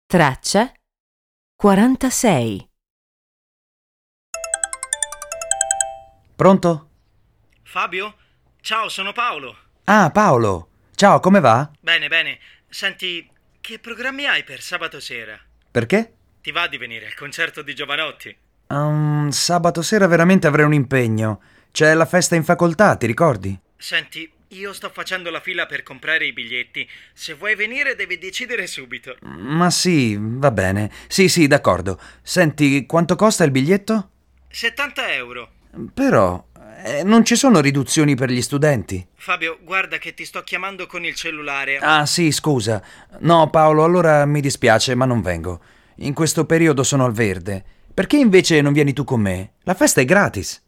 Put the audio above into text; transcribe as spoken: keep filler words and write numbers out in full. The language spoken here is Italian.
Traccia quarantasei. Pronto? Fabio? Ciao, sono Paolo. Ah, Paolo. Ciao, come va? Bene, bene. Senti, che programmi hai per sabato sera? Perché? Ti va di venire al concerto di Giovanotti? Um, sabato sera veramente avrei un impegno. C'è la festa in facoltà, ti ricordi? Senti, io sto facendo la fila per comprare i biglietti. Se vuoi venire devi decidere subito. Ma sì, va bene. Sì, sì, d'accordo. Senti, quanto costa il biglietto? settanta euro. Però, eh, non ci sono riduzioni per gli studenti? Fabio, guarda che ti sto chiamando con il cellulare. Ah, sì, scusa. No, Paolo, allora mi dispiace, ma non vengo. In questo periodo sono al verde. Perché invece non vieni tu con me? La festa è gratis.